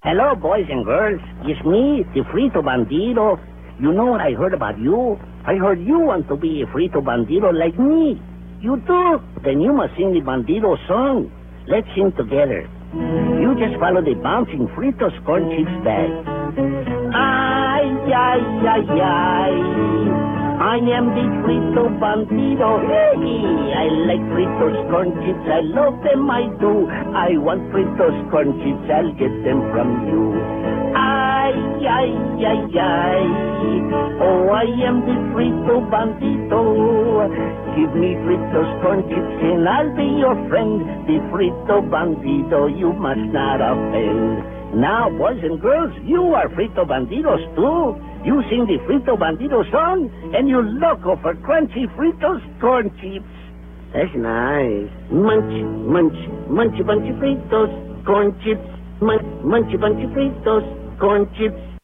Hello, boys and girls. It's me, the Frito Bandito. You know what I heard about you? I heard you want to be a Frito Bandito like me. You do? Then you must sing the Bandito song. Let's sing together. You just follow the bouncing Fritos corn chips bag. Ay, ay, ay, ay. I am the Frito Bandito. Hey, I like Fritos corn chips. I love them, I do. I want Fritos corn chips. I'll get them from you. Ay, ay, ay, ay. Oh, I am the Frito Bandito. Give me Fritos corn chips and I'll be your friend. The Frito Bandito, you must not offend. Now, boys and girls, you are Frito Banditos too. You sing the Frito Bandito song, and you loco for crunchy Fritos corn chips. That's nice. Munch, munch, munchy bunchy Fritos corn chips. Munch, munchy bunchy Fritos corn chips.